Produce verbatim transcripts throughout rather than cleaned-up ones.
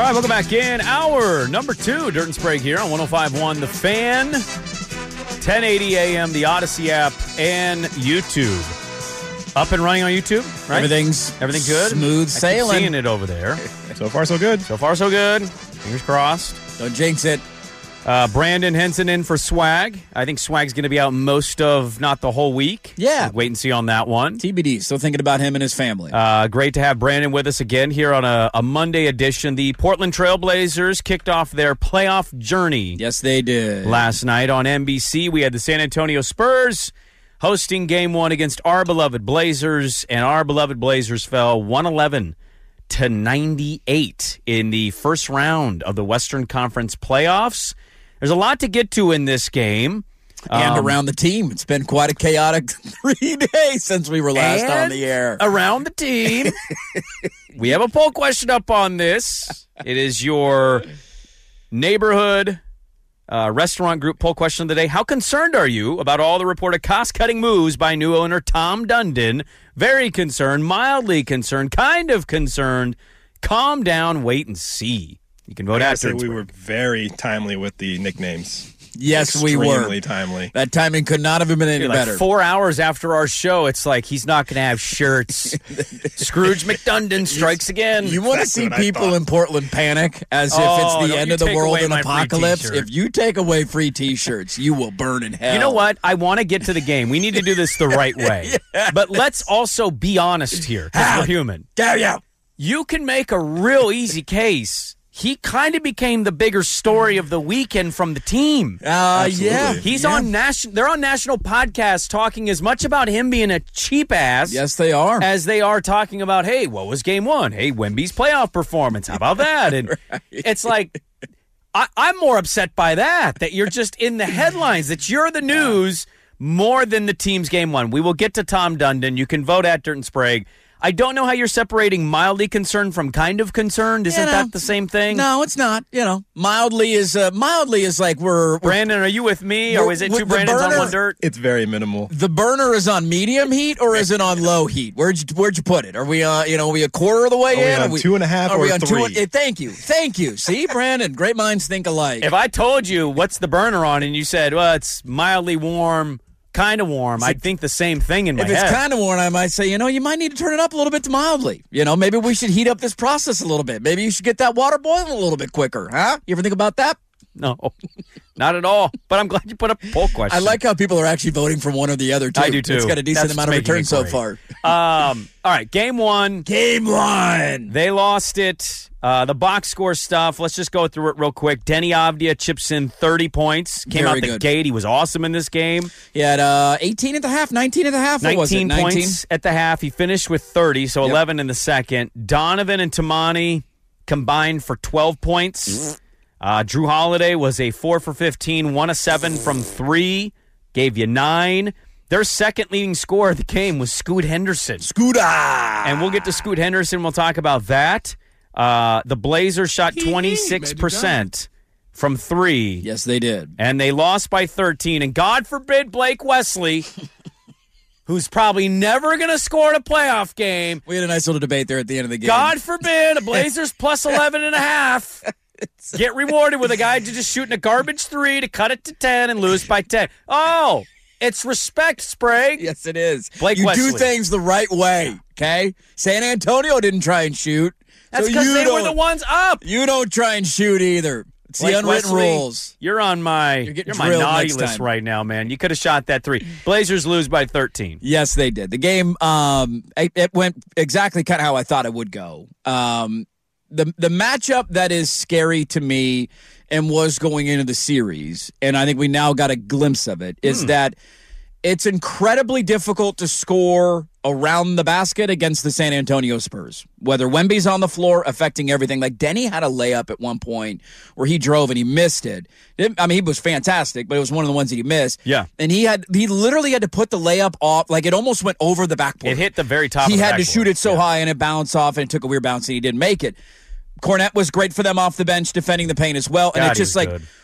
All right, welcome back in. Hour number two, Dirt and Sprague here on one oh five point one The Fan, ten eighty A M, the Odyssey app, and YouTube. Up and running on YouTube, right? Everything's Everything good? Smooth I sailing. keep seeing it over there. So far, so good. So far, so good. Fingers crossed. Don't jinx it. Uh, Brandon Henson in for Swag. I think Swag's going to be out most of, not the whole week. Yeah. Wait and see on that one. T B D. Still thinking about him and his family. Uh, great to have Brandon with us again here on a, a Monday edition. The Portland Trailblazers kicked off their playoff journey. Yes, they did. Last night on N B C, we had the San Antonio Spurs hosting game one against our beloved Blazers, and our beloved Blazers fell one eleven to ninety-eight in the first round of the Western Conference playoffs. There's a lot to get to in this game. And Um, around the team. It's been quite a chaotic three days since we were last on the air. Around the team. We have a poll question up on this. It is your neighborhood uh, restaurant group poll question of the day. How concerned are you about all the reported cost-cutting moves by new owner Tom Dundon? Very concerned, mildly concerned, kind of concerned. Calm down, wait and see. You can vote I after. say we were very timely with the nicknames. Yes, we were. Extremely timely. That timing could not have been any like better. Four hours after our show, it's like he's not going to have shirts. Scrooge McDundon strikes again. You want to Exactly see what I people thought. in Portland panic as Oh, if it's the don't end you of the take world away and my free apocalypse? t-shirt. If you take away free T-shirts, you will burn in hell. You know what? I want to get to the game. We need to do this the right way. Yes. But let's also be honest here, because we're human. Yeah, yeah. You can make a real easy case. He kind of became the bigger story of the weekend from the team. Uh, yeah. He's yeah. on national. They're on national podcasts talking as much about him being a cheap ass. Yes, they are. As they are talking about, hey, what was game one? Hey, Wemby's playoff performance. How about that? And Right. it's like, I, I'm more upset by that, that you're just in the headlines, that you're the news more than the team's game one. We will get to Tom Dundon. You can vote at Dirt and Sprague. I don't know how you're separating mildly concerned from kind of concerned. Isn't You know, that the same thing? No, it's not. You know, mildly is uh, mildly is like we're, we're Brandon, are you with me, or We're- is it with two the Brandons on burner- one dirt? It's very minimal. the burner is on medium heat or is it on low heat? Where'd you where'd you put it? Are we uh you know are we a quarter of the way Are we in? on Are two and a half are or we on three? Two, eh, thank you, thank you. See, Brandon, great minds think alike. If I told you what's the burner on and you said, well, it's mildly warm, kind of warm, I'd think the same thing in my If it's head. kind of warm, I might say, you know, you might need to turn it up a little bit to mildly. You know, maybe we should heat up this process a little bit. Maybe you should get that water boiling a little bit quicker, huh? You ever think about that? No, not at all. But I'm glad you put up a poll question. I like how people are actually voting for one or the other, too. I do, too. It's got a decent That's amount of making return it so great. far. Um, all right, game one. Game one. They lost it. Uh, the box score stuff, let's just go through it real quick. Denny Avdia chips in thirty points. Came Very out the good. gate. He was awesome in this game. He had uh, eighteen at the half, nineteen at the half. What was it? nineteen points at the half. He finished with thirty, so Yep. eleven in the second. Donovan and Tamani combined for twelve points. Uh, Drew Holiday was a four for fifteen, one of seven from three, gave you nine. Their second leading scorer of the game was Scoot Henderson. Scooter. And we'll get to Scoot Henderson. We'll talk about that. Uh, the Blazers shot twenty-six percent from three. Yes, they did. And they lost by thirteen. And God forbid Blake Wesley, who's probably never going to score in a playoff game, We had a nice little debate there at the end of the game. God forbid a Blazers plus eleven and a half get rewarded with a guy just shooting a garbage three to cut it to ten and lose by ten. Oh, it's respect, Sprague. Yes, it is. Blake you Wesley. do things the right way, okay? San Antonio didn't try and shoot. That's so because you they were don't- the ones up. You don't try and shoot either. It's Blake the unwritten Wesley, rules. You're on my You're you're, getting my drilled naughty next list time. right now, man. You could have shot that three. Blazers lose by thirteen. Yes, they did. The game, um, it, it went exactly kind of how I thought it would go. Um, the the matchup that is scary to me and was going into the series, and I think we now got a glimpse of it, is that it's incredibly difficult to score around the basket against the San Antonio Spurs. Whether Wemby's on the floor affecting everything. Like Denny had a layup at one point where he drove and he missed it. It- I mean, he was fantastic, but it was one of the ones that he missed. Yeah. And he had he literally had to put the layup off. Like it almost went over the backboard. It hit the very top He of the had to backboard. shoot it so Yeah. high and it bounced off and it took a weird bounce and he didn't make it. Cornette was great for them off the bench defending the paint as well. And God, it's he just was like good.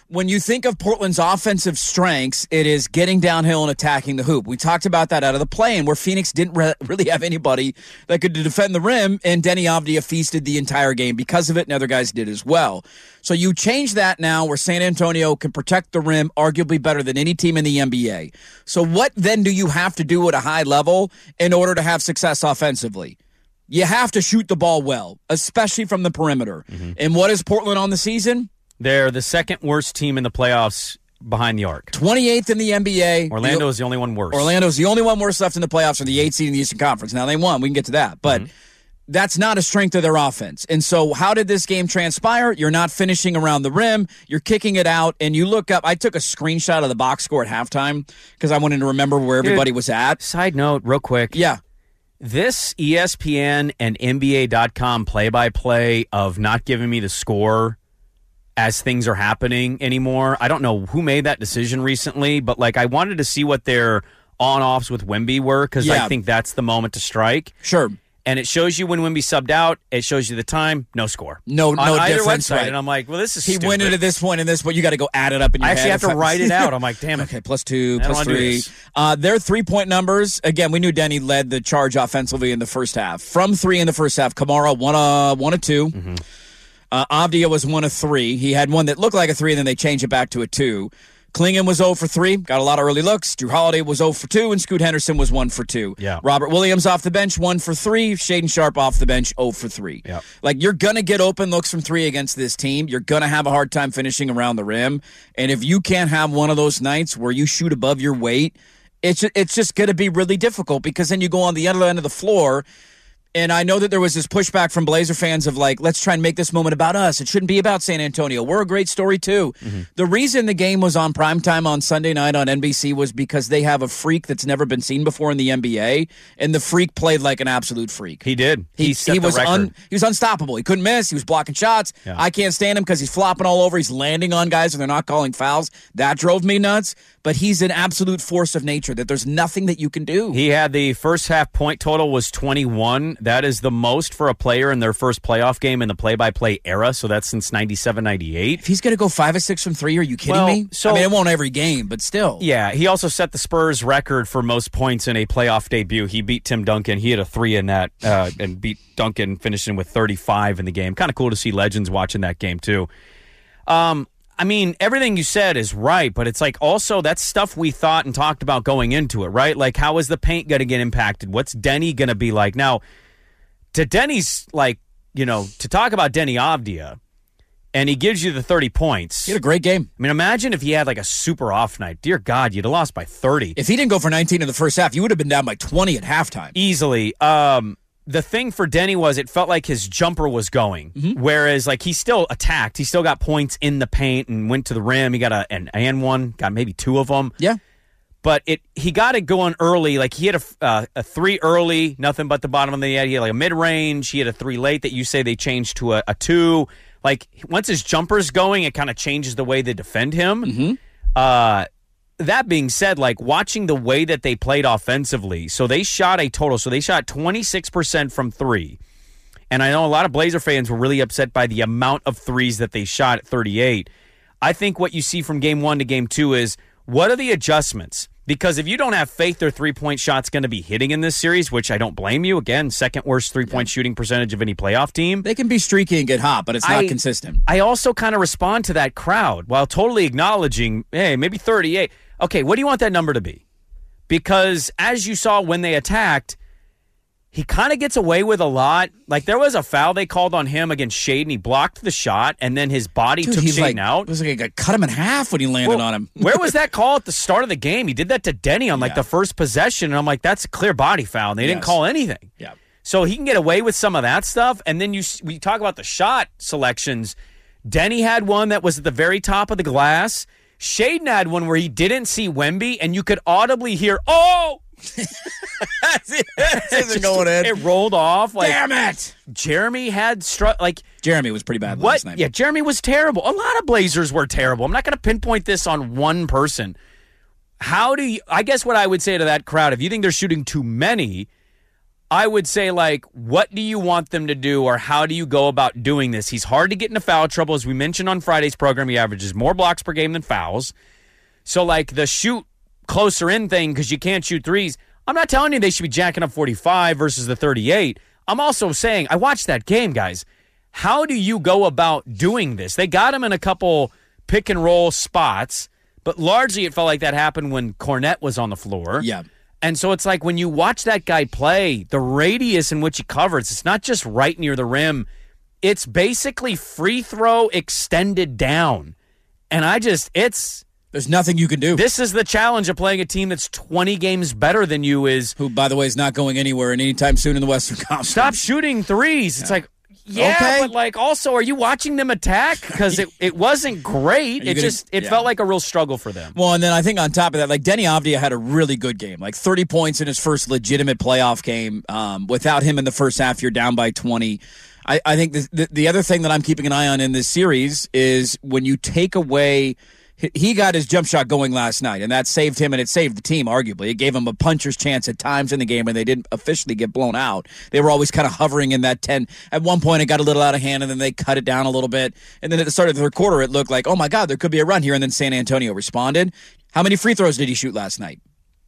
when you think of Portland's offensive strengths, it is getting downhill and attacking the hoop. We talked about that out of the play-in, where Phoenix didn't re- really have anybody that could defend the rim, and Denny Avdia feasted the entire game because of it, and other guys did as well. So you change that now where San Antonio can protect the rim arguably better than any team in the N B A. So what then do you have to do at a high level in order to have success offensively? You have to shoot the ball well, especially from the perimeter. Mm-hmm. And what is Portland on the season? They're the second worst team in the playoffs behind the arc. twenty-eighth in the N B A. Orlando is the only one worse. Orlando is the only one worse left in the playoffs, or the eighth seed in the Eastern Conference. Now, they won. We can get to that. But mm-hmm. that's not a strength of their offense. And so how did this game transpire? You're not finishing around the rim. You're kicking it out. And you look up. I took a screenshot of the box score at halftime because I wanted to remember where Dude, everybody was at. Side note, real quick. Yeah. This E S P N and N B A dot com play-by-play of not giving me the score as things are happening anymore. I don't know who made that decision recently, but like I wanted to see what their on-offs with Wemby were because yeah. I think that's the moment to strike. Sure. And it shows you when Wemby subbed out. It shows you the time. No score. No, no on either difference. website. Right. And I'm like, well, this is he stupid. went into this point and this point. You got to go add it up in your I actually head. have to write it out. I'm like, damn it. Okay, plus two, I don't plus wanna do three. this. Uh, their three-point numbers, again, we knew Denny led the charge offensively in the first half. From three in the first half, Kamara, one, uh, one of two. Mm-hmm. Uh, Avdia was one of three. He had one that looked like a three, and then they changed it back to a two. Klingon was zero for three, got a lot of early looks. Drew Holiday was zero for two, and Scoot Henderson was one for two. Yeah. Robert Williams off the bench, one for three. Shaden Sharp off the bench, zero for three. Yeah. Like, you're going to get open looks from three against this team. You're going to have a hard time finishing around the rim. And if you can't have one of those nights where you shoot above your weight, it's, it's just going to be really difficult because then you go on the other end of the floor. And I know that there was this pushback from Blazer fans of like, let's try and make this moment about us. It shouldn't be about San Antonio. We're a great story too. Mm-hmm. The reason the game was on primetime on Sunday night on N B C was because they have a freak that's never been seen before in the N B A, and the freak played like an absolute freak. He did. He, he, set he the was record. un, he was unstoppable. He couldn't miss. He was blocking shots. Yeah. I can't stand him because he's flopping all over. He's landing on guys and they're not calling fouls. That drove me nuts. But he's an absolute force of nature that there's nothing that you can do. He had the first half point total was twenty-one. That is the most for a player in their first playoff game in the play-by-play era, so that's since ninety-seven ninety-eight. If he's going to go five or six from three, are you kidding well, me? So, I mean, it won't every game, but still. Yeah, he also set the Spurs record for most points in a playoff debut. He beat Tim Duncan. He had a three in that uh, and beat Duncan, finishing with thirty-five in the game. Kind of cool to see legends watching that game, too. Um, I mean, everything you said is right, but it's like also that's stuff we thought and talked about going into it, right? Like, how is the paint going to get impacted? What's Denny going to be like? Now, to Denny's, like, you know, to talk about Denny Avdia, and he gives you the thirty points. He had a great game. I mean, imagine if he had like a super off night. Dear God, you'd have lost by thirty. If he didn't go for nineteen in the first half, you would have been down by twenty at halftime. Easily. Um, the thing for Denny was it felt like his jumper was going, mm-hmm. whereas like he still attacked. He still got points in the paint and went to the rim. He got a, an and one, got maybe two of them. Yeah. But it he got it going early. Like he had a, uh, a three early, nothing but the bottom of the net. He had like a mid-range. He had a three late that you say they changed to a, a two. Like once his jumper's going, it kind of changes the way they defend him. Mm-hmm. Uh, that being said, like watching the way that they played offensively, so they shot a total. So they shot twenty-six percent from three. And I know a lot of Blazer fans were really upset by the amount of threes that they shot at thirty-eight. I think what you see from game one to game two is what are the adjustments? Because if you don't have faith their three-point shot's going to be hitting in this series, which I don't blame you, again, second worst three-point yeah. shooting percentage of any playoff team. They can be streaky and get hot, but it's not I, consistent. I also kind of respond to that crowd while totally acknowledging, hey, maybe thirty-eight. Okay, what do you want that number to be? Because as you saw when they attacked, he kind of gets away with a lot. Like, there was a foul they called on him against Shaden. He blocked the shot, and then his body Dude, took Shaden like, out. It was like I cut him in half when he landed well, on him. Where was that call at the start of the game? He did that to Denny on, like, yeah. the first possession, and I'm like, that's a clear body foul, and they yes. didn't call anything. Yeah. So he can get away with some of that stuff, and then you we talk about the shot selections. Denny had one that was at the very top of the glass. Shaden had one where he didn't see Wemby, and you could audibly hear, oh! That's it. That's it going in. It rolled off. Like, damn it! Jeremy had struck. Like Jeremy was pretty bad what? last night. Yeah, Jeremy was terrible. A lot of Blazers were terrible. I'm not going to pinpoint this on one person. How do you? I guess what I would say to that crowd, if you think they're shooting too many, I would say, like, what do you want them to do, or how do you go about doing this? He's hard to get into foul trouble. As we mentioned on Friday's program, he averages more blocks per game than fouls. So, like, the shoot closer in thing, because you can't shoot threes, I'm not telling you they should be jacking up forty-five versus the thirty-eight. I'm also saying, I watched that game, guys. How do you go about doing this? They got him in a couple pick-and-roll spots, but largely it felt like that happened when Cornette was on the floor. Yeah. And so it's like when you watch that guy play, the radius in which he covers, it's not just right near the rim. It's basically free throw extended down. And I just, it's... There's nothing you can do. This is the challenge of playing a team that's twenty games better than you is... Who, by the way, is not going anywhere and anytime soon in the Western Conference. Stop shooting threes. Yeah. It's like... Yeah, okay. But like also, are you watching them attack? Because it, it wasn't great. It gonna, just it yeah. felt like a real struggle for them. Well, and then I think on top of that, like Denny Avdia had a really good game, like thirty points in his first legitimate playoff game. Um, without him in the first half, you're down by twenty. I, I think the, the the other thing that I'm keeping an eye on in this series is when you take away. He got his jump shot going last night, and that saved him, and it saved the team, arguably. It gave him a puncher's chance at times in the game, and they didn't officially get blown out. They were always kind of hovering in that ten. At one point, it got a little out of hand, and then they cut it down a little bit. And then at the start of the third quarter, it looked like, oh, my God, there could be a run here, and then San Antonio responded. How many free throws did he shoot last night?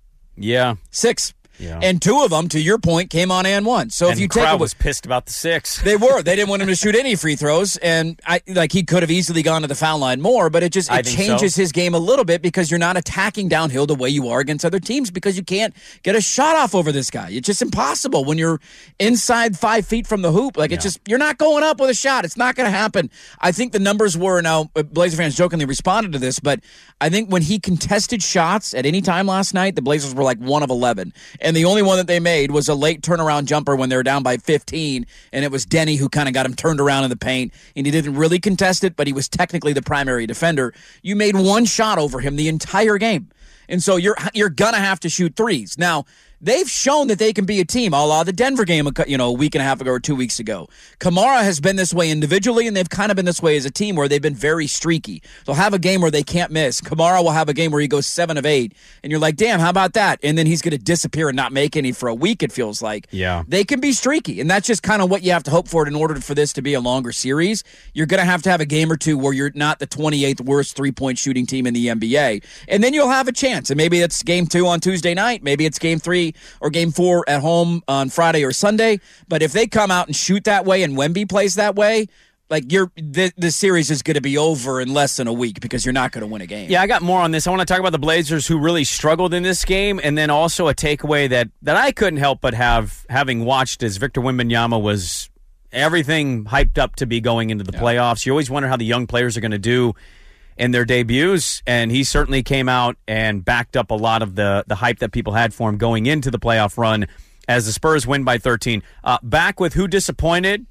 Yeah. Six. Yeah. And two of them, to your point, came on and one. So and if you the take crowd away, was pissed about the six. They were. They didn't want him to shoot any free throws, and I like he could have easily gone to the foul line more. But it just it changes so. his game a little bit because you're not attacking downhill the way you are against other teams because you can't get a shot off over this guy. It's just impossible when you're inside five feet from the hoop. Like yeah. it's just you're not going up with a shot. It's not going to happen. I think the numbers were now. Blazer fans jokingly responded to this, but I think when he contested shots at any time last night, the Blazers were like one of eleven, and the only one that they made was a late turnaround jumper when they were down by fifteen, and it was Denny who kind of got him turned around in the paint, and he didn't really contest it, but he was technically the primary defender. You made one shot over him the entire game, and so you're you're gonna have to shoot threes. Now, they've shown that they can be a team, a la the Denver game, you know, a week and a half ago or two weeks ago. Kamara has been this way individually, and they've kind of been this way as a team where they've been very streaky. They'll have a game where they can't miss. Kamara will have a game where he goes seven of eight, and you're like, damn, how about that? And then he's going to disappear and not make any for a week, it feels like. Yeah. They can be streaky, and that's just kind of what you have to hope for in order for this to be a longer series. You're going to have to have a game or two where you're not the twenty-eighth worst three-point shooting team in the N B A, and then you'll have a chance. And maybe it's game two on Tuesday night. Maybe it's game three or game four at home on Friday or Sunday. But if they come out and shoot that way and Wemby plays that way, like you're the, the series is going to be over in less than a week because you're not going to win a game. Yeah, I got more on this. I want to talk about the Blazers who really struggled in this game, and then also a takeaway that, that I couldn't help but have, having watched as Victor Wembanyama was everything hyped up to be going into the yeah. playoffs. You always wonder how the young players are going to do in their debuts, and he certainly came out and backed up a lot of the, the hype that people had for him going into the playoff run as the Spurs win by thirteen. Uh, back with who disappointed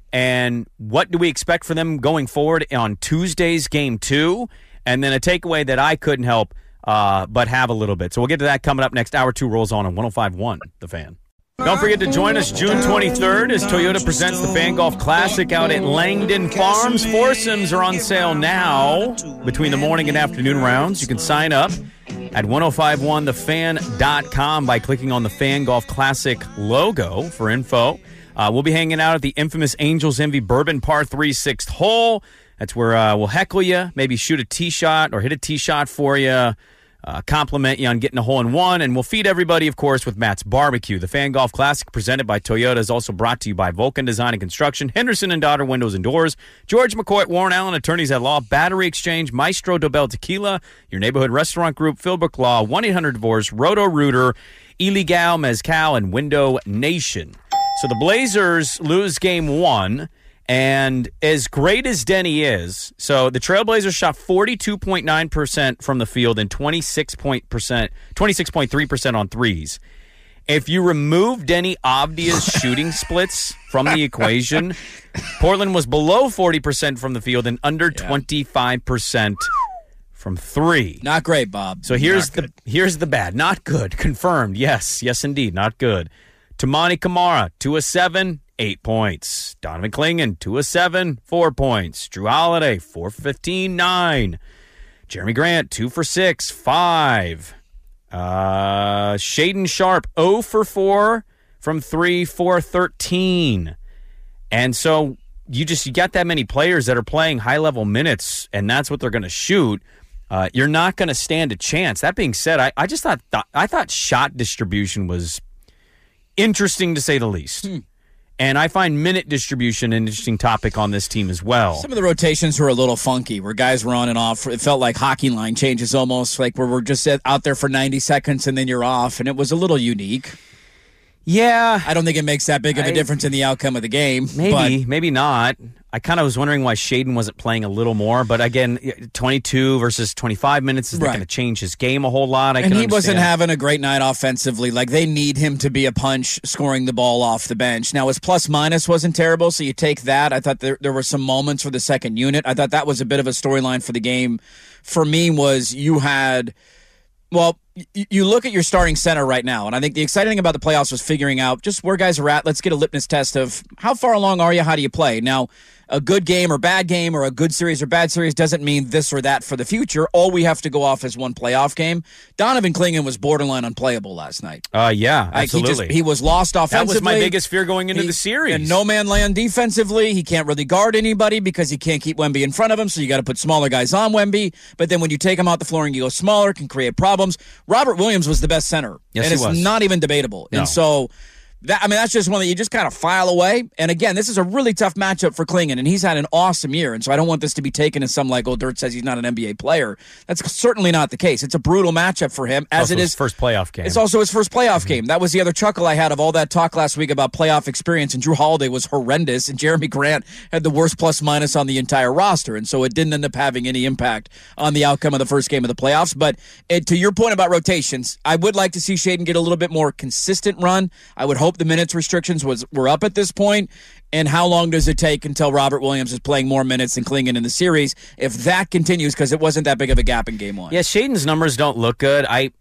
and what do we expect for them going forward on Tuesday's game two, and then a takeaway that I couldn't help uh, but have a little bit. So we'll get to that coming up next. Hour two rolls on on one oh five point one, The Fan. Don't forget to join us June twenty-third as Toyota presents the Fan Golf Classic out at Langdon Farms. Foursomes are on sale now between the morning and afternoon rounds. You can sign up at ten fifty-one the fan dot com by clicking on the Fan Golf Classic logo for info. Uh, we'll be hanging out at the infamous Angels Envy Bourbon Par three sixth hole. That's where uh, we'll heckle you, maybe shoot a tee shot or hit a tee shot for you. Uh, compliment you on getting a hole-in-one, and we'll feed everybody, of course, with Matt's Barbecue. The Fan Golf Classic presented by Toyota is also brought to you by Vulcan Design and Construction, Henderson and Daughter Windows and Doors, George McCoy at Warren Allen Attorneys at Law, Battery Exchange, Maestro Dobel Tequila, your neighborhood restaurant group, Philbrook Law, one eight hundred divorce, Roto-Rooter, Illegal, Mezcal, and Window Nation. So the Blazers lose game one. And as great as Denny is, so the Trailblazers shot forty-two point nine percent from the field and twenty-six point three percent on threes. If you remove Denny Avdia's shooting splits from the equation, Portland was below forty percent from the field and under yeah. twenty-five percent from three. Not great, Bob. So here's not the good. here's the bad. Not good. Confirmed. Yes. Yes, indeed. Not good. Tamani Kamara, two of seven. Eight points. Donovan Clingan, two of seven, four points. Drew Holiday, four for fifteen, nine. Jeremy Grant, two for six, five. Uh, Shaden Sharp, zero for four from three for thirteen. And so you just you got that many players that are playing high-level minutes, and that's what they're going to shoot. Uh, you're not going to stand a chance. That being said, I, I just thought th- I thought shot distribution was interesting to say the least. Hmm. And I find minute distribution an interesting topic on this team as well. Some of the rotations were a little funky, where guys were on and off. It felt like hockey line changes almost, like where we're just out there for ninety seconds and then you're off, and it was a little unique. Yeah. I don't think it makes that big of a I, difference in the outcome of the game. Maybe, but. maybe not. I kind of was wondering why Shaedon wasn't playing a little more, but again, twenty-two versus twenty-five minutes is not right. going to change his game a whole lot. I and can he understand. wasn't having a great night offensively. Like, they need him to be a punch scoring the ball off the bench. Now, his plus-minus wasn't terrible, so you take that. I thought there, there were some moments for the second unit. I thought that was a bit of a storyline for the game. For me, was you had... Well, you look at your starting center right now, and I think the exciting thing about the playoffs was figuring out just where guys are at. Let's get a litmus test of how far along are you, how do you play. Now, a good game or bad game or a good series or bad series doesn't mean this or that for the future. All we have to go off is one playoff game. Donovan Clingan was borderline unplayable last night. Uh, yeah, absolutely. Like he, just, he was lost offensively. That was my biggest fear going into he, the series. And no man land defensively. He can't really guard anybody because he can't keep Wemby in front of him, so you got to put smaller guys on Wemby. But then when you take him out the floor and you go smaller, it can create problems. Robert Williams was the best center. Yes, and he it's was. not even debatable. No. And so... That, I mean, that's just one that you just kind of file away. And again, this is a really tough matchup for Clingan, and he's had an awesome year. And so I don't want this to be taken as some like, oh, Dirt says he's not an N B A player. That's certainly not the case. It's a brutal matchup for him, as also it is his first playoff game. It's also his first playoff mm-hmm. game. That was the other chuckle I had of all that talk last week about playoff experience. And Drew Holiday was horrendous, and Jeremy Grant had the worst plus minus on the entire roster. And so it didn't end up having any impact on the outcome of the first game of the playoffs. But it, to your point about rotations, I would like to see Shaedon get a little bit more consistent run. I would hope the minutes restriction was were up at this point, and how long does it take until Robert Williams is playing more minutes than Clingan in the series? If that continues, because it wasn't that big of a gap in game one. Yeah, Shaedon's numbers don't look good. I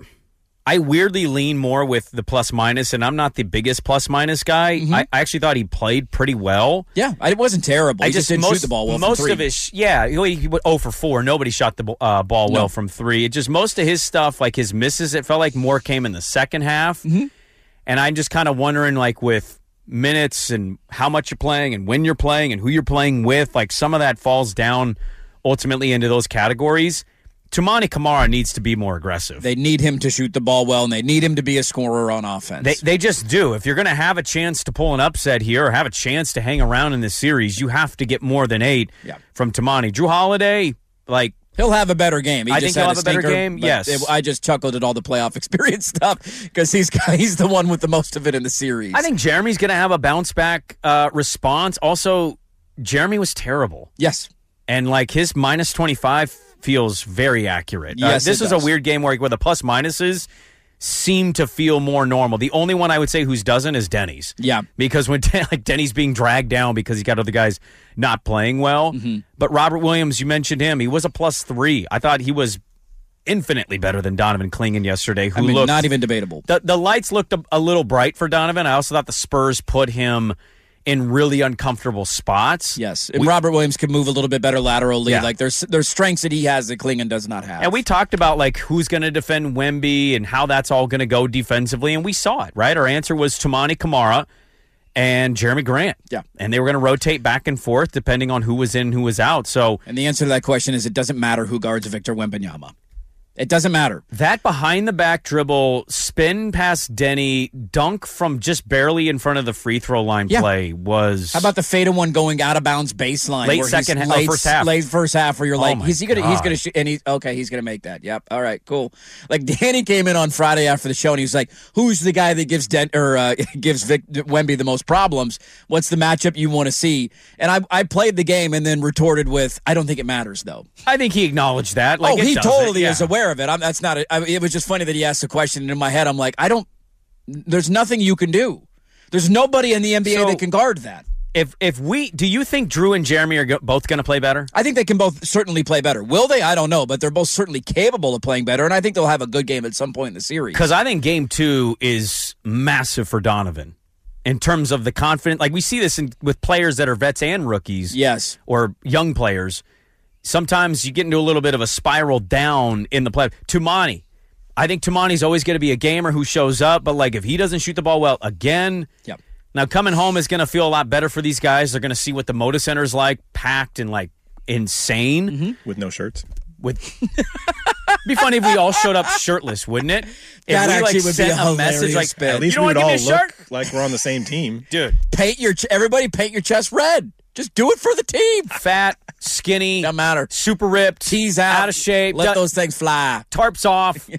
I weirdly lean more with the plus minus, and I'm not the biggest plus minus guy. Mm-hmm. I, I actually thought he played pretty well. Yeah, it wasn't terrible. He I just, just didn't most, shoot the ball well. Most from three. of his, yeah, he, he went zero for four. Nobody shot the uh, ball well no. from three. It just most of his stuff, like his misses, it felt like more came in the second half. Mm-hmm. And I'm just kind of wondering, like with minutes and how much you're playing and when you're playing and who you're playing with, like some of that falls down ultimately into those categories. Toumani Camara needs to be more aggressive. They need him to shoot the ball well, and they need him to be a scorer on offense. They they just do. If you're going to have a chance to pull an upset here or have a chance to hang around in this series, you have to get more than eight yeah. from Toumani. Drew Holiday, like, he'll have a better game. He I just think he'll had have a better stinker, game, yes. It, I just chuckled at all the playoff experience stuff because he's he's the one with the most of it in the series. I think Jeremy's going to have a bounce-back uh, response. Also, Jeremy was terrible. Yes. And, like, his minus twenty-five feels very accurate. Yes, uh, this it is does. a weird game where, where the plus-minuses seem to feel more normal. The only one I would say who's doesn't is Denny's. Yeah. Because when like Denny's being dragged down because he's got other guys not playing well. Mm-hmm. But Robert Williams, you mentioned him. He was a plus three. I thought he was infinitely better than Donovan Clingan yesterday. Who I mean, looked not even debatable. The, the lights looked a, a little bright for Donovan. I also thought the Spurs put him in really uncomfortable spots. Yes, and we, Robert Williams can move a little bit better laterally. Yeah. Like there's there's strengths that he has that Clingan does not have. And we talked about like who's going to defend Wemby and how that's all going to go defensively, and we saw it, right? Our answer was Toumani Camara and Jeremy Grant. Yeah. And they were going to rotate back and forth depending on who was in, who was out. So, and the answer to that question is it doesn't matter who guards Victor Wembanyama. It doesn't matter. That behind-the-back dribble, spin past Denny, dunk from just barely in front of the free throw line yeah. play was... How about the fadeaway one going out of bounds baseline? Late where second he's half, late, oh, first half. Late first half where you're Oh like, my he's gonna, he's God. gonna shoot, and he's, okay, he's gonna make that. Yep, all right, cool. Like, Danny came in on Friday after the show, and he was like, who's the guy that gives Den- or uh, gives Vic Wemby the most problems? What's the matchup you want to see? And I, I played the game and then retorted with, I don't think it matters, though. I think he acknowledged that. Like, oh, it he doesn't. totally Yeah. is aware of it. I'm, that's not. A, I, it was just funny that he asked the question, and in my head, I'm like, I don't. There's nothing you can do. There's nobody in the N B A So- that can guard that. If if we... Do you think Drew and Jeremy are go- both going to play better? I think they can both certainly play better. Will they? I don't know, but they're both certainly capable of playing better, and I think they'll have a good game at some point in the series. Because I think game two is massive for Donovan in terms of the confidence. Like, we see this in, with players that are vets and rookies. Yes. Or young players. Sometimes you get into a little bit of a spiral down in the play. Toumani, I think Tamani's always going to be a gamer who shows up, but like if he doesn't shoot the ball well again, Yep. now coming home is going to feel a lot better for these guys. They're going to see what the Moda Center is like, packed and like insane. Mm-hmm. With no shirts. With It'd be funny if we all showed up shirtless, wouldn't it? If That we actually like would be sent a a message like, hilarious bit. At least you we don't would want all to give me a shirt, look like we're on the same team. dude. Paint your ch- everybody paint your chest red. Just do it for the team. Fat, skinny, Doesn't matter. super ripped, Tease out. out of shape, Let du- those things fly. tarps off.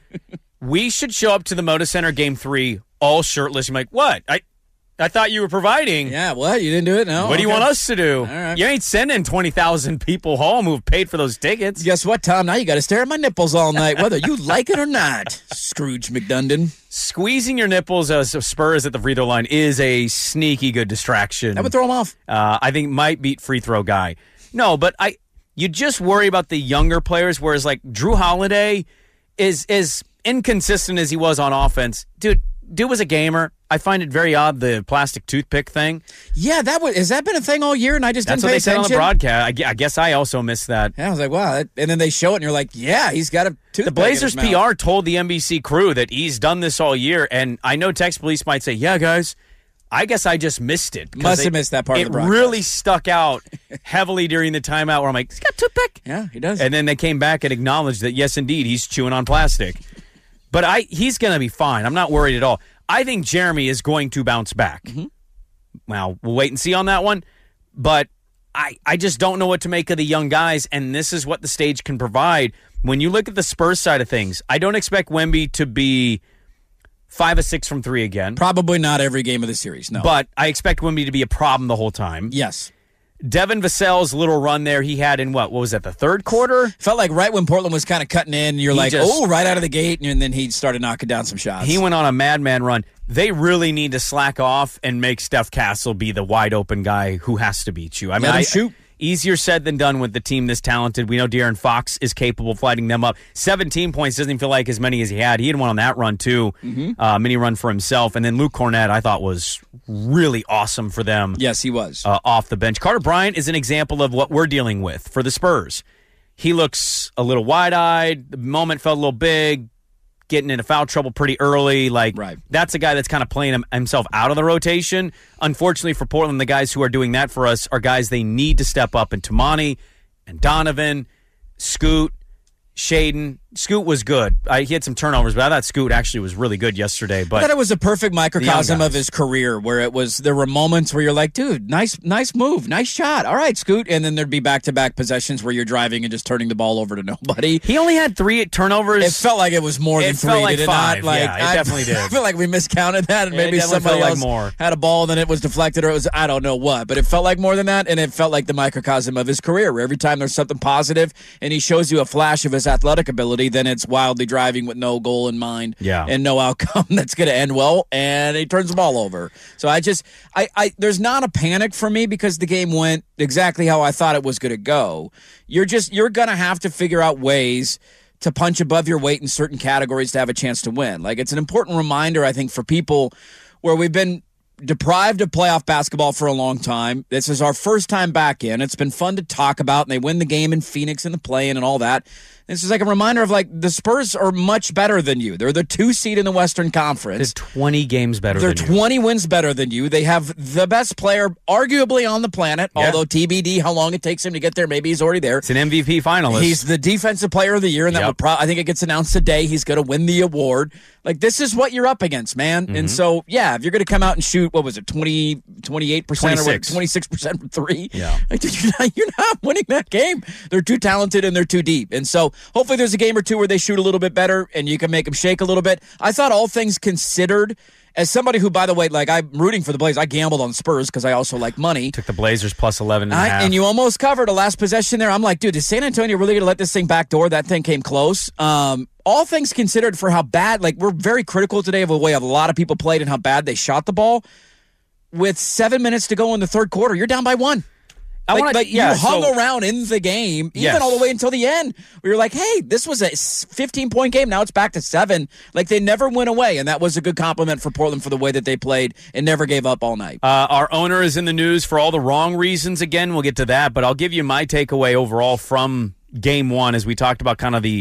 We should show up to the Moda Center game three all shirtless. I'm like, what? I I thought you were providing. Yeah, what? You didn't do it? No. What do you Okay. want us to do? All right. You ain't sending twenty thousand people home who've paid for those tickets. Guess what, Tom? Now you got to stare at my nipples all night, whether you like it or not. Scrooge McDundon. Squeezing your nipples as Spurs at the free throw line is a sneaky good distraction. That would throw him off. Uh, I think might beat free throw guy. No, but I you just worry about the younger players, whereas like Drew Holiday is is inconsistent as he was on offense. Dude, dude was a gamer. I find it very odd, the plastic toothpick thing. Yeah, that would, has that been a thing all year and I just That's didn't what pay they said on attention? the broadcast. I, gue- I guess I also missed that. Yeah, I was like, wow. That, and then they show it and you're like, yeah, he's got a toothpick. The Blazers in his P mouth. R told the N B C crew that he's done this all year, and I know Text Police might say, yeah, guys, I guess I just missed it. 'cause Must they- have missed that part of It the broadcast. really stuck out heavily during the timeout where I'm like, he's got a toothpick. Yeah, he does. And then they came back and acknowledged that, yes, indeed, he's chewing on plastic. But I he's going to be fine. I'm not worried at all. I think Jeremy is going to bounce back. Mm-hmm. Well, we'll wait and see on that one. But I, I just don't know what to make of the young guys, and this is what the stage can provide. When you look at the Spurs side of things, I don't expect Wemby to be five or six from three again. Probably not every game of the series, no. But I expect Wemby to be a problem the whole time. yes. Devin Vassell's little run there he had in what? What was that, the third quarter? Felt like right when Portland was kind of cutting in, you're He like, just- oh, right out of the gate, and then he started knocking down some shots. He went on a madman run. They really need to slack off and make Steph Castle be the wide open guy who has to beat you. I mean, Let him I, shoot. Easier said than done with the team this talented. We know De'Aaron Fox is capable of lighting them up. seventeen points doesn't even feel like as many as he had. He had one on that run, too. Mm-hmm. Uh, mini run for himself. And then Luke Cornett, I thought, was really awesome for them. Yes, he was. Uh, off the bench. Carter Bryant is an example of what we're dealing with for the Spurs. He looks a little wide-eyed. The moment felt a little big. Getting into foul trouble pretty early. Like, Right. that's a guy that's kind of playing him, himself out of the rotation. Unfortunately for Portland, the guys who are doing that for us are guys they need to step up. And Tamani and Donovan, Scoot, Shaden. Scoot was good. I, he had some turnovers, but I thought Scoot actually was really good yesterday. I But thought it was a perfect microcosm guys. of his career where it was, there were moments where you're like, dude, nice nice move, nice shot. All right, Scoot. And then there'd be back-to-back possessions where you're driving and just turning the ball over to nobody. he only had three turnovers. It felt like it was more than It three. felt like did it five. not? Like, Yeah, it I, definitely did. I feel like we miscounted that, and It maybe definitely somebody felt like else more. had a ball and then it was deflected, or it was I don't know what, but it felt like more than that, and it felt like the microcosm of his career, where every time there's something positive and he shows you a flash of his athletic ability, then it's wildly driving with no goal in mind, Yeah. and no outcome that's going to end well, and he turns the ball over. So I just, I, I, there's not a panic for me because the game went exactly how I thought it was going to go. You're just, you're going to have to figure out ways to punch above your weight in certain categories to have a chance to win. Like, it's an important reminder, I think, for people where we've been deprived of playoff basketball for a long time. This is our first time back in. It's been fun to talk about, and they win the game in Phoenix in the play-in and all that. This is like a reminder of, like, the Spurs are much better than you. They're the two seed in the Western Conference. They're twenty games better They're than you. twenty wins better than you. They have the best player, arguably, on the planet, Yeah. although T B D, how long it takes him to get there, maybe he's already there. It's an M V P finalist. He's the defensive player of the year, and that Yep. will pro- I think it gets announced today. He's going to win the award. Like, this is what you're up against, man. Mm-hmm. And so, yeah, if you're going to come out and shoot, what was it, twenty, twenty-eight percent or twenty-six. twenty-six percent from three? Yeah. Like, dude, you're not, you're not winning that game. They're too talented and they're too deep. And so, hopefully there's a game or two where they shoot a little bit better and you can make them shake a little bit. I thought, all things considered, as somebody who, by the way, like, I'm rooting for the Blazers. I gambled on Spurs because I also like money. Took the Blazers plus eleven and a I, half. and you almost covered a last possession there. I'm like, dude, is San Antonio really going to let this thing backdoor? That thing came close. Um, all things considered, for how bad, like, we're very critical today of the way a lot of people played and how bad they shot the ball. With seven minutes to go in the third quarter, you're down by one. I Like, wanna- but yeah, you hung so- around in the game, even Yes. all the way until the end. We were like, hey, this was a fifteen-point game. Now it's back to seven. Like, they never went away, and that was a good compliment for Portland for the way that they played and never gave up all night. Uh, our owner is in the news for all the wrong reasons. Again, we'll get to that, but I'll give you my takeaway overall from game one as we talked about kind of the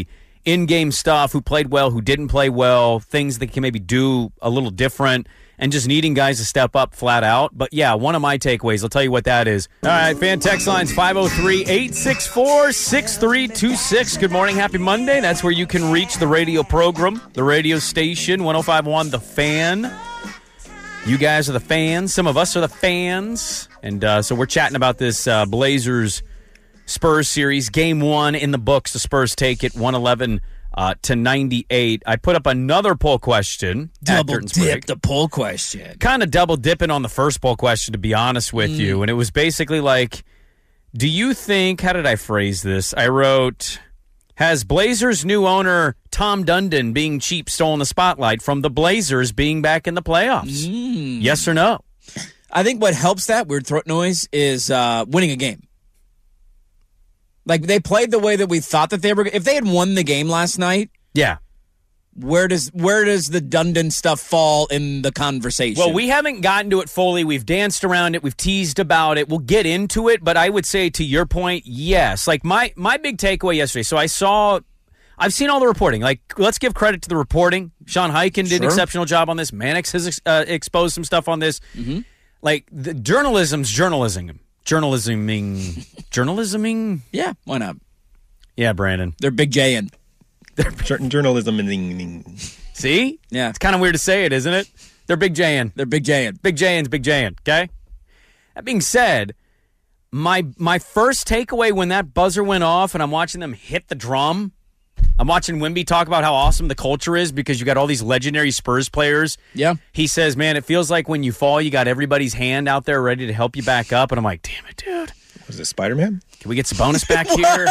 in-game stuff, who played well, who didn't play well, things they can maybe do a little different, and just needing guys to step up flat out. But, yeah, one of my takeaways, I'll tell you what that is. All right, fan text line's five oh three, eight six four, six three two six. Good morning, happy Monday. That's where you can reach the radio program, the radio station, one oh five point one The Fan. You guys are the fans. Some of us are the fans. And uh, so we're chatting about this uh, Blazers-Spurs series. Game one in the books. The Spurs take it one eleven Uh, to ninety-eight. I put up another poll question. Double dip the poll question. Kind of double dipping on the first poll question, to be honest with mm. you. And it was basically like, do you think, how did I phrase this? I wrote, has Blazers' new owner, Tom Dundon, being cheap, stolen the spotlight from the Blazers being back in the playoffs? Mm. Yes or no? I think what helps that, weird throat noise, is uh, winning a game. Like, they played the way that we thought that they were. If they had won the game last night, yeah. Where does where does the Dundon stuff fall in the conversation? Well, we haven't gotten to it fully. We've danced around it. We've teased about it. We'll get into it. But I would say, to your point, yes. Like, my, my big takeaway yesterday, so I saw, I've seen all the reporting. Like, let's give credit to the reporting. Sean Highkin did sure. an exceptional job on this. Mannix has uh, exposed some stuff on this. Mm-hmm. Like, the journalism's journalism. Journalisming. Journalisming? Yeah, why not? Yeah, Brandon. They're big J-ing. They're journalism. See? Yeah. It's kind of weird to say it, isn't it? They're big J-ing. They're big J-ing. Big J-ing's big J-ing, okay? That being said, my my first takeaway when that buzzer went off and I'm watching them hit the drum, I'm watching Wemby talk about how awesome the culture is because you got all these legendary Spurs players. Yeah. He says, man, it feels like when you fall, you got everybody's hand out there ready to help you back up. And I'm like, damn it, dude. Was it Spider-Man? Can we get some bonus back here?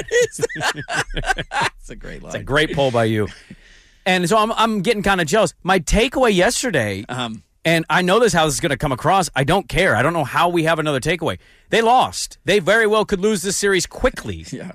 That's a great line. It's a great poll by you. And so I'm I'm getting kind of jealous. My takeaway yesterday, um, and I know this how this is going to come across. I don't care. I don't know how we have another takeaway. They lost. They very well could lose this series quickly. Yeah.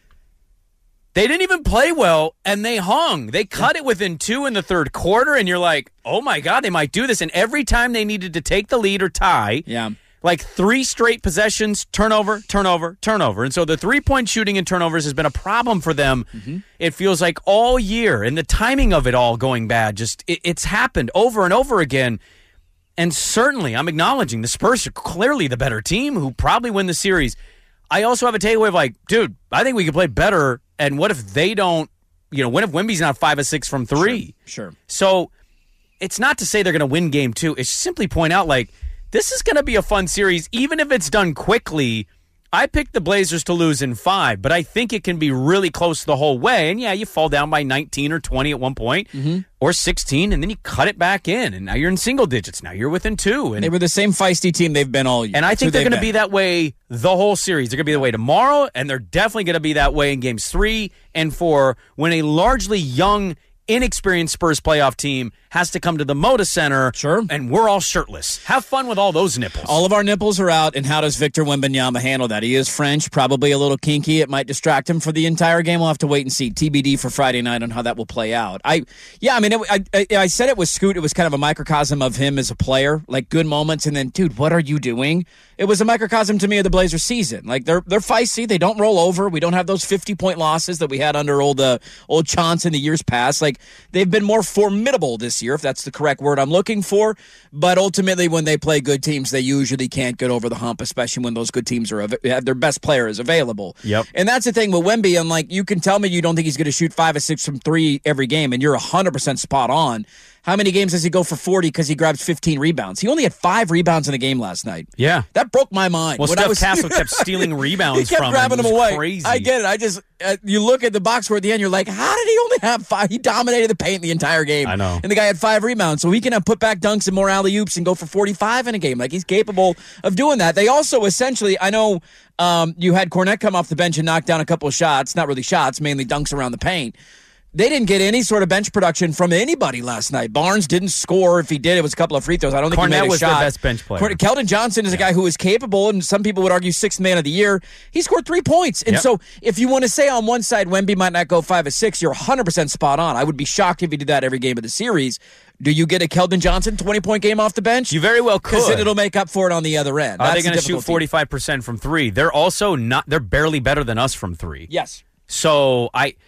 They didn't even play well, and they hung. They cut it within two in the third quarter, and you're like, oh, my God, they might do this. And every time they needed to take the lead or tie, yeah. like three straight possessions, turnover, turnover, turnover. And so the three-point shooting and turnovers has been a problem for them, mm-hmm. it feels like, all year. And the timing of it all going bad, just it, it's happened over and over again. And certainly, I'm acknowledging the Spurs are clearly the better team who probably win the series. I also have a takeaway of like, dude, I think we could play better. And what if they don't, you know, what if Wemby's not five or six from three? Sure. sure. So it's not to say they're going to win game two. It's simply point out, like, this is going to be a fun series, even if it's done quickly. I picked the Blazers to lose in five, but I think it can be really close the whole way. And, yeah, you fall down by nineteen or twenty at one point, mm-hmm. or sixteen, and then you cut it back in, and now you're in single digits. Now you're within two. And they were the same feisty team they've been all year. And I think they're going to be that way the whole series. They're going to be that way tomorrow, and they're definitely going to be that way in games three and four when a largely young, inexperienced Spurs playoff team has to come to the Moda Center, sure. and we're all shirtless. Have fun with all those nipples. All of our nipples are out, and how does Victor Wembanyama handle that? He is French, probably a little kinky. It might distract him for the entire game. We'll have to wait and see. T B D for Friday night on how that will play out. I, yeah, I mean, it, I, I, I said it was Scoot. It was kind of a microcosm of him as a player, like good moments, and then, dude, what are you doing? It was a microcosm to me of the Blazers season. Like, they're they're feisty. They don't roll over. We don't have those fifty-point losses that we had under old uh, old Chance in the years past. Like, they've been more formidable this year, if that's the correct word I'm looking for. But ultimately, when they play good teams, they usually can't get over the hump, especially when those good teams are have their best players available. Yep. And that's the thing with Wemby. I'm like, you can tell me you don't think he's going to shoot five or six from three every game, and you're one hundred percent spot on. How many games does he go for forty because he grabs fifteen rebounds? He only had five rebounds in the game last night. Yeah. That broke my mind. Well, when Steph I was, Castle kept stealing rebounds he kept from grabbing him. them away. Crazy. I get it. I just, uh, you look at the box score at the end, you're like, how did he only have five? He dominated the paint the entire game. I know. And the guy had five rebounds, so he can have put back dunks and more alley-oops and go for forty-five in a game. Like, he's capable of doing that. They also essentially, I know um, you had Cornette come off the bench and knock down a couple of shots, not really shots, mainly dunks around the paint. They didn't get any sort of bench production from anybody last night. Barnes didn't score. If he did, it was a couple of free throws. I don't think Cornette he made a was shot. their best bench player. Cornette, Keldon Johnson is yeah. a guy who is capable, and some people would argue sixth man of the year. He scored three points. And yep. so if you want to say on one side Wemby might not go five or six, you're one hundred percent spot on. I would be shocked if he did that every game of the series. Do you get a Keldon Johnson twenty-point game off the bench? You very well could. Because then it'll make up for it on the other end. Are That's they going the to shoot forty-five percent from three? They're also not – they're barely better than us from three. Yes. So I –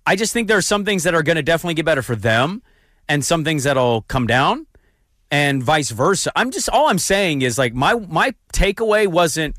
I just think there are some things that are going to definitely get better for them and some things that'll come down and vice versa. I'm just, all I'm saying is like my, my takeaway wasn't,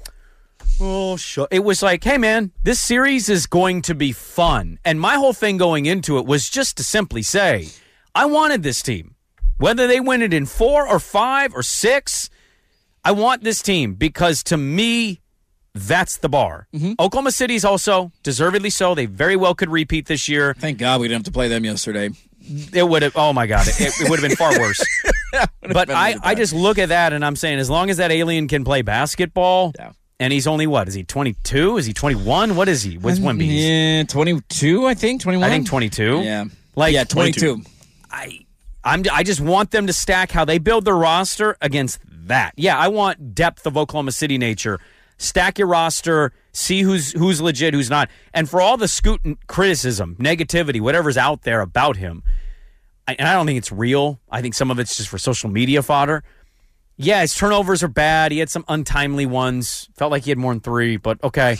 oh, sure. It was like, hey, man, this series is going to be fun. And my whole thing going into it was just to simply say, I wanted this team. Whether they win it in four or five or six, I want this team because to me, that's the bar. Mm-hmm. Oklahoma City's also, deservedly so. They very well could repeat this year. Thank God we didn't have to play them yesterday. It would have, oh my God, it, it would have been far worse. But I, I just look at that and I'm saying, as long as that alien can play basketball, yeah. And he's only, what, is he twenty-two? Is he twenty-one? What is he? What's Wemby? Yeah, twenty-two, I think, twenty-one. I think twenty-two. Yeah. Like, yeah, twenty-two. I, I'm, I just want them to stack how they build their roster against that. Yeah, I want depth of Oklahoma City nature. Stack your roster, see who's who's legit, who's not. And for all the Scoot criticism, negativity, whatever's out there about him, I, and I don't think it's real. I think some of it's just for social media fodder. Yeah, his turnovers are bad. He had some untimely ones. Felt like he had more than three, but okay.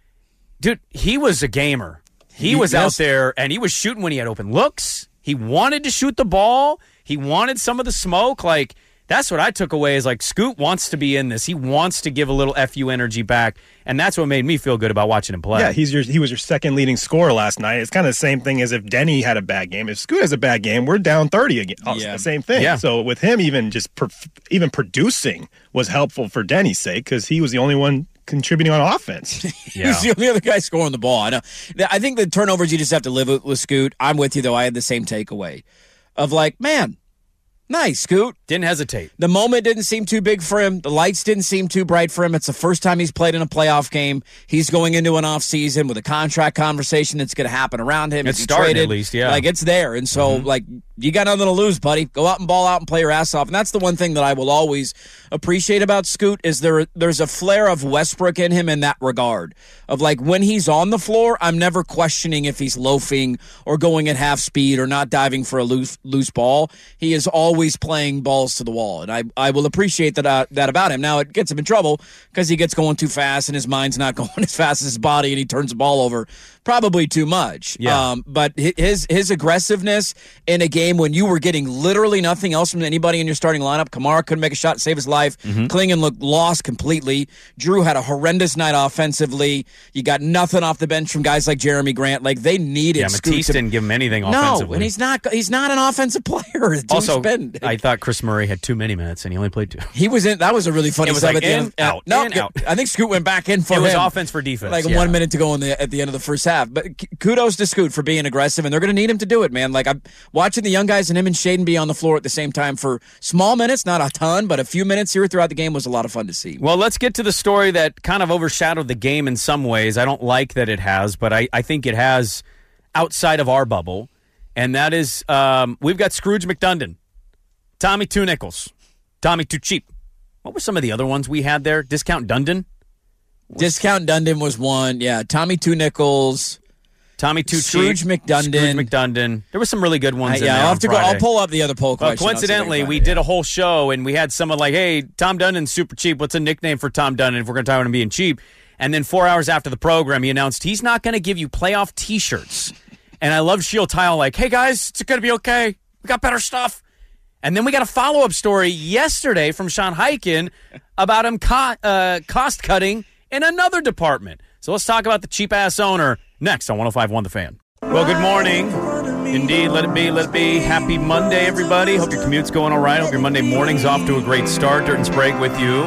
Dude, he was a gamer. He, he was yes. out there, and he was shooting when he had open looks. He wanted to shoot the ball. He wanted some of the smoke. Like, that's what I took away is like Scoot wants to be in this. He wants to give a little F U energy back, and that's what made me feel good about watching him play. Yeah, he's your he was your second leading scorer last night. It's kind of the same thing as if Denny had a bad game. If Scoot has a bad game, we're down thirty again. Oh, yeah. The same thing. Yeah. So with him, even just per, even producing was helpful for Denny's sake because he was the only one contributing on offense. Yeah. He's the only other guy scoring the ball. I know. I think the turnovers you just have to live with, with Scoot. I'm with you though. I had the same takeaway of like, man. Nice, Scoot. Didn't hesitate. The moment didn't seem too big for him. The lights didn't seem too bright for him. It's the first time he's played in a playoff game. He's going into an offseason with a contract conversation that's going to happen around him. It's starting traded, at least, yeah. Like, it's there. And so, mm-hmm. like, you got nothing to lose, buddy. Go out and ball out and play your ass off. And that's the one thing that I will always appreciate about Scoot is there. there's a flair of Westbrook in him in that regard. Of, like, when he's on the floor, I'm never questioning if he's loafing or going at half speed or not diving for a loose, loose ball. He is always playing balls to the wall. And I, I will appreciate that uh, that about him. Now, it gets him in trouble because he gets going too fast and his mind's not going as fast as his body and he turns the ball over probably too much. Yeah. Um, but his his aggressiveness in a game when you were getting literally nothing else from anybody in your starting lineup. Kamara couldn't make a shot to save his life. Mm-hmm. Klingon looked lost completely. Drew had a horrendous night offensively. You got nothing off the bench from guys like Jeremy Grant. Like, they needed Yeah, Matisse to, didn't give him anything offensively. No, and he's not he's not an offensive player. Also, been, I thought Chris Murray had too many minutes and he only played two. He was in. That was a really funny it was sub like at the in, end. out, no, in, out. I think Scoot went back in for it him. was offense for defense. Like yeah. one minute to go in the, at the end of the first half. But kudos to Scoot for being aggressive, and they're going to need him to do it, man. Like, I'm watching the young guys and him and Shaden be on the floor at the same time for small minutes, not a ton, but a few minutes here throughout the game was a lot of fun to see. Well, let's get to the story that kind of overshadowed the game in some ways. I don't like that it has, but I, I think it has outside of our bubble, and that is um, we've got Scrooge McDundon, Tommy Two Nickels, Tommy Too Cheap. What were some of the other ones we had there? Discount Dundon? Discount Dundon was one. Yeah, Tommy Two Nickels. Tommy Too Scrooge Cheap. McDundon. Scrooge McDundon. There were some really good ones Uh, in yeah, there I'll on have to go. Friday. I'll pull up the other poll Well, question. coincidentally, we did a whole show, and we had someone like, hey, Tom Dundon's super cheap. What's a nickname for Tom Dundon if we're going to talk about him being cheap? And then four hours after the program, he announced he's not going to give you playoff T-shirts. And I love Shield Tile like, hey, guys, it's going to be okay. We got better stuff. And then we got a follow-up story yesterday from Sean Highkin about him co- uh, cost-cutting in another department. So let's talk about the cheap-ass owner next on one oh five point one The Fan. Well, good morning. Indeed, let it be, let it be. Happy Monday, everybody. Hope your commute's going all right. Hope your Monday morning's off to a great start. Dirt and Sprague with you.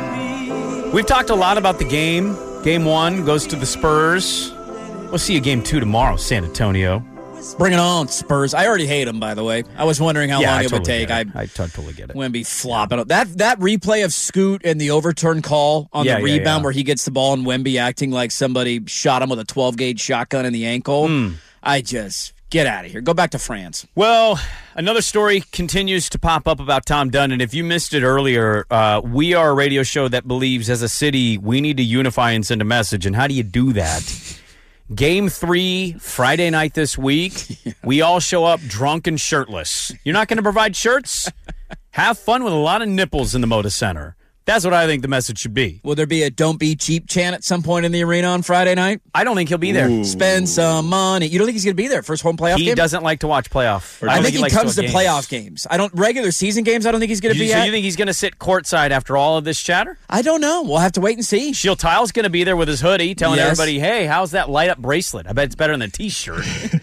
We've talked a lot about the game. Game one goes to the Spurs. We'll see you game two tomorrow, San Antonio. Bring it on, Spurs. I already hate them, by the way. I was wondering how yeah, long I it totally would take. Get it. I, I totally get it. Wemby flopping. That that replay of Scoot and the overturn call on yeah, the yeah, rebound yeah. where he gets the ball and Wemby acting like somebody shot him with a twelve-gauge shotgun in the ankle. Mm. I just, get out of here. Go back to France. Well, another story continues to pop up about Tom Dunn, and if you missed it earlier, uh, we are a radio show that believes as a city we need to unify and send a message, and how do you do that? Game three, Friday night this week, yeah. We all show up drunk and shirtless. You're not going to provide shirts? Have fun with a lot of nipples in the Moda Center. That's what I think the message should be. Will there be a "Don't be cheap" chant at some point in the arena on Friday night? I don't think he'll be there. Ooh. Spend some money. You don't think he's going to be there first home playoff He game? doesn't like to watch playoff. I don't think he likes comes to games. playoff games. I don't regular season games. I don't think he's going to You, be so at. you think he's going to sit courtside after all of this chatter? I don't know. We'll have to wait and see. Shield Tile's going to be there with his hoodie, telling Yes. everybody, "Hey, how's that light up bracelet? I bet it's better than the T-shirt."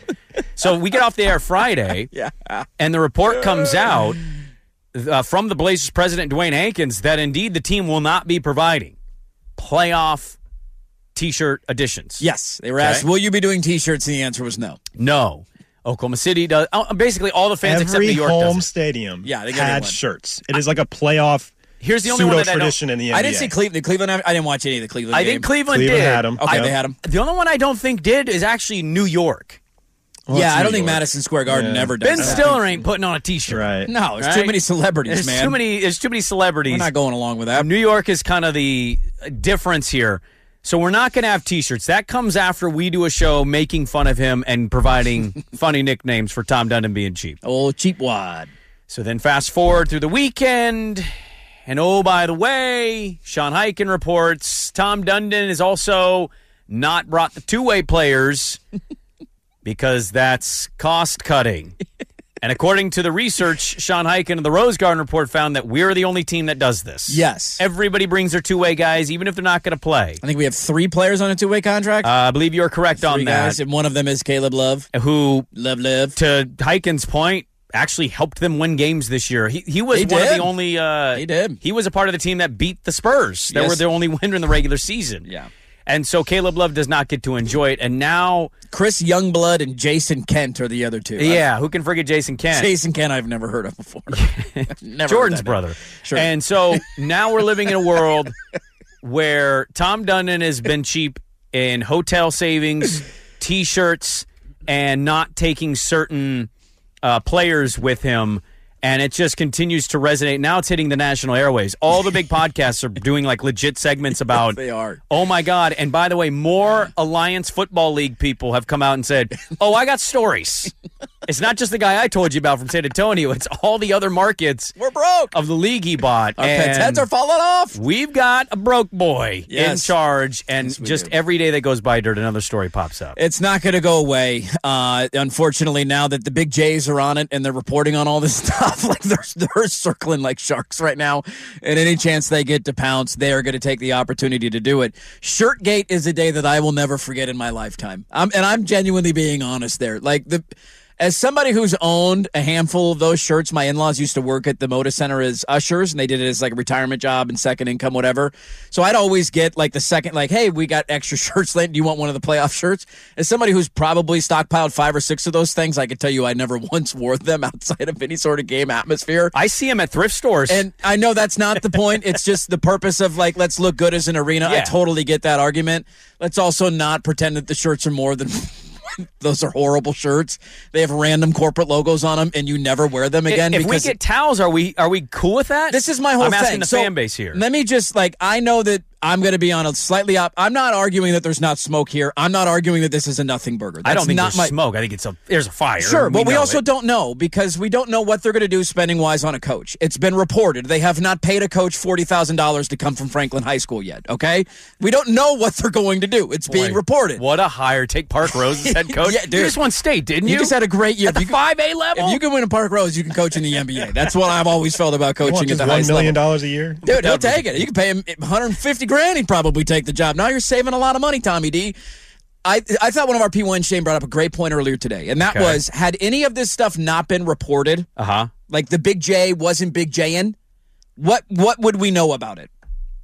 So we get off the air Friday, Yeah. and the report comes out uh, from the Blazers president Dwayne Hankins that indeed the team will not be providing playoff T-shirt editions. Yes, they were Okay. asked, "Will you be doing T-shirts?" And the answer was no. No. Oklahoma City does. Oh, basically, all the fans except Every New York home does it. stadium Yeah, they gotta had win. shirts. It is like a playoff Here's the only one that I don't. pseudo-tradition in the N B A. I didn't see Cleveland. Cleveland. I didn't watch any of the Cleveland. I game. think Cleveland, Cleveland did. had 'em. Okay, Yeah. they had them. The only one I don't think did is actually New York. Well, yeah, it's I don't New think York. Madison Square Garden Yeah. ever does. Ben that. Stiller ain't putting on a T-shirt. Right. No, there's Right? too many celebrities, There's man. too many. There's too many celebrities. We're not going along with that. New York is kind of the difference here. So we're not going to have T-shirts. That comes after we do a show making fun of him and providing funny nicknames for Tom Dundon being cheap. Oh, cheap wad. So then fast forward through the weekend, and oh, by the way, Sean Highkin reports Tom Dundon has also not brought the two-way players because that's cost-cutting. And according to the research, Sean Highkin of the Rose Garden Report found that we're the only team that does this. Yes. Everybody brings their two-way guys, even if they're not going to play. I think we have three players on a two-way contract. Uh, I believe you're correct three on guys, that. and one of them is Caleb Love. Who, Love, Love. to Highkin's point, actually helped them win games this year. He he was He one of did. the only. Uh, He did. He was a part of the team that beat the Spurs. They Yes. were the only winner in the regular season. Yeah. And so Caleb Love does not get to enjoy it. And now, Chris Youngblood and Jason Kent are the other two. yeah, who can forget Jason Kent? Jason Kent I've never heard of before. Never Jordan's heard that name. brother. Sure. And so now we're living in a world where Tom Dundon has been cheap in hotel savings, T-shirts, and not taking certain uh, players with him. And it just continues to resonate. Now it's hitting the national airways. All the big podcasts are doing like legit segments about, they are. oh my God. And by the way, more Alliance Football League people have come out and said, oh, I got stories. It's not just the guy I told you about from San Antonio. It's all the other markets We're broke. of the league he bought. Our and pets' heads are falling off. we've got a broke boy in Yes. charge. And Yes, we just do. every day that goes by, Dirt, another story pops up. It's not going to go away. Uh, unfortunately, now that the big J's are on it and they're reporting on all this stuff, like they're, they're circling like sharks right now. And any chance they get to pounce, they are going to take the opportunity to do it. Shirtgate is a day that I will never forget in my lifetime. I'm, and I'm genuinely being honest there. Like the. As somebody who's owned a handful of those shirts, my in-laws used to work at the Moda Center as ushers, and they did it as like a retirement job and second income, whatever. So I'd always get like the second, like, hey, we got extra shirts late. Do you want one of the playoff shirts? As somebody who's probably stockpiled five or six of those things, I can tell you I never once wore them outside of any sort of game atmosphere. I see him at thrift stores. And I know that's not the point. It's just the purpose of like, let's look good as an arena. I Yeah. totally get that argument. Let's also not pretend that the shirts are more than those are horrible shirts. They have random corporate logos on them, and you never wear them again. if we because get towels, are we are we cool with that? this is my whole I'm thing. asking the So, fan base here. Let me just like I know that I'm going to be on a slightly up. I'm not arguing that there's not smoke here. I'm not arguing that this is a nothing burger. That's I don't think not there's my, smoke. I think it's a there's a fire. Sure, but we know also it. don't know because we don't know what they're going to do spending wise on a coach. It's been reported they have not paid a coach forty thousand dollars to come from Franklin High School yet. Okay, we don't know what they're going to do. It's being Boy, reported. What a hire! Take Park Rose as head coach. Yeah, dude. You just won state, didn't you? You just had a great year. at the If you- five A level. If you can win a Park Rose, you can coach in the N B A. That's what I've always felt about You want coaching at just the one highest million level. dollars a year? Dude, he'll take it. You can pay him one hundred fifty grand. He'd probably take the job. Now you're saving a lot of money, Tommy D. I I thought one of our P one Shane brought up a great point earlier today, and that Okay. was had any of this stuff not been reported, uh huh. like the Big J wasn't Big J in, what what would we know about it?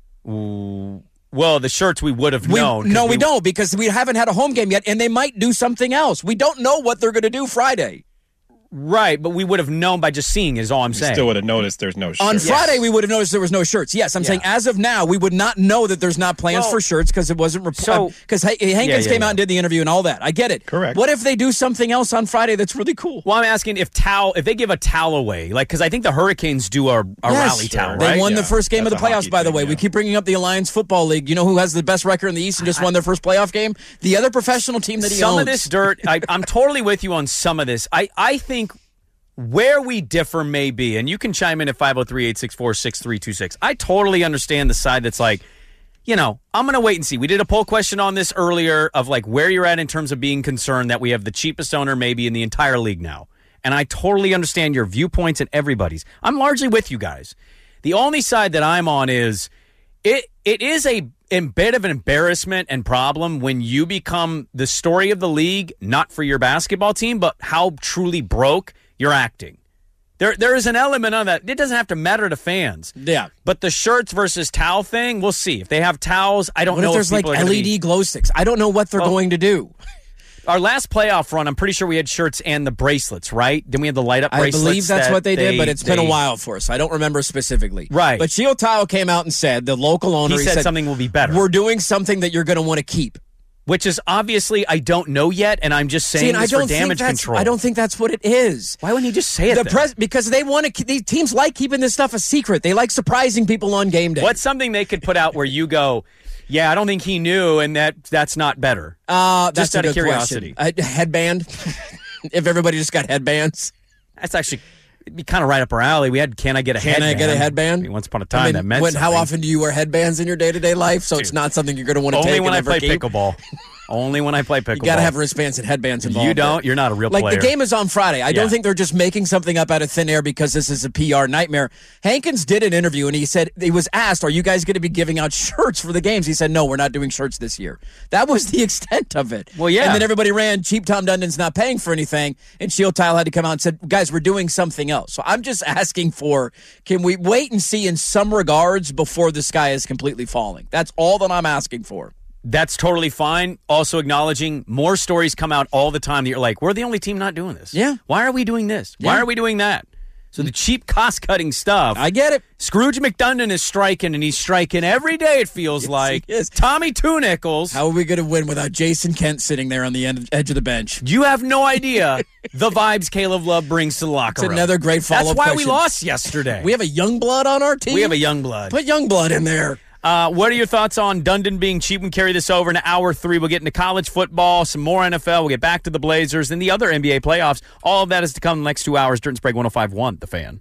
Well, the shirts we would have We, known. 'cause no, we, don't because we haven't had a home game yet, and they might do something else. We don't know what they're going to do Friday. Right, but we would have known by just seeing. Is all I'm saying. Still would have noticed there's no shirt. On Friday, we would have noticed there was no shirts. Yes, I'm Yeah. saying as of now, we would not know that there's not plans Well, for shirts because it wasn't so- reported. Because Hankins Yeah, yeah, came yeah. out and did the interview and all that. I get it. Correct. What if they do something else on Friday that's really cool? Well, I'm asking if towel, if they give a towel away, like because I think the Hurricanes do a, a Yes. rally towel, They right? won the Yeah, first game of the that's a playoffs, hockey by the thing, way. We yeah. keep bringing up the Alliance Football League. You know who has the best record in the East and just won their first playoff game? The other professional team that he some owns. of this dirt. I, I'm totally with you on some of this. I, I think where we differ may be, and you can chime in at five oh three, eight six four, six three two six. I totally understand the side that's like, you know, I'm going to wait and see. We did a poll question on this earlier of like where you're at in terms of being concerned that we have the cheapest owner maybe in the entire league now. And I totally understand your viewpoints and everybody's. I'm largely with you guys. The only side that I'm on is it. it is a, a bit of an embarrassment and problem when you become the story of the league, not for your basketball team, but how truly broke you're acting. There, there is an element of that. It doesn't have to matter to fans. Yeah. But the shirts versus towel thing, we'll see. If they have towels, I don't what know if there's if like people are L E D be... glow sticks. I don't know what they're well, going to do. Our last playoff run, I'm pretty sure we had shirts and the bracelets, right? Then we had the light up bracelets. I believe that's that what they, they did, but it's they... been a while for us. I don't remember specifically. Right. But Shield Tile came out and said, the local owner, he he said, said something will be better. We're doing something that you're going to want to keep. Which is obviously, I don't know yet, and I'm just saying See, and this I don't for damage think that's, control. I don't think that's what it is. Why wouldn't he just say it the then? pres- Because they want to. These teams like keeping this stuff a secret. They like surprising people on game day. What's something they could put out where you go, yeah, I don't think he knew, and that that's not better? Uh, that's just out a of good curiosity. question. A headband. If everybody just got headbands. That's actually it'd be kind of right up our alley. We had, can I get a Can headband? I get a headband? I mean, once upon a time, I mean, that meant when, something. How often do you wear headbands in your day-to-day life? So Dude, it's not something you're going to want to take Only when and I ever play keep? pickleball. Only when I play pickleball. You got to have wristbands and headbands involved. You don't? There. You're not a real like, player. Like, the game is on Friday. I Yeah. don't think they're just making something up out of thin air because this is a P R nightmare. Hankins did an interview, and he said, he was asked, are you guys going to be giving out shirts for the games? He said, no, we're not doing shirts this year. That was the extent of it. Well, yeah. And then everybody ran, cheap Tom Dundon's not paying for anything, and Shield Tile had to come out and said, guys, we're doing something else. So I'm just asking for, can we wait and see in some regards before the sky is completely falling? That's all that I'm asking for. That's totally fine. Also acknowledging more stories come out all the time that you're like, we're the only team not doing this. Yeah. Why are we doing this? Why Yeah. are we doing that? So the cheap cost-cutting stuff. I get it. Scrooge McDundon is striking, and he's striking every day, it feels Yes, like. he is. Tommy Two Nickels. How are we going to win without Jason Kent sitting there on the end, edge of the bench? You have no idea the vibes Caleb Love brings to the locker It's room. another great follow-up That's why question. we lost yesterday. We have a young blood on our team? We have a young blood. Put young blood in there. Uh, what are your thoughts on Dundon being cheap? We can carry this over in hour three. We'll get into college football, some more N F L. We'll get back to the Blazers and the other N B A playoffs. All of that is to come in the next two hours. Dirt and Sprague one oh five point one, The Fan.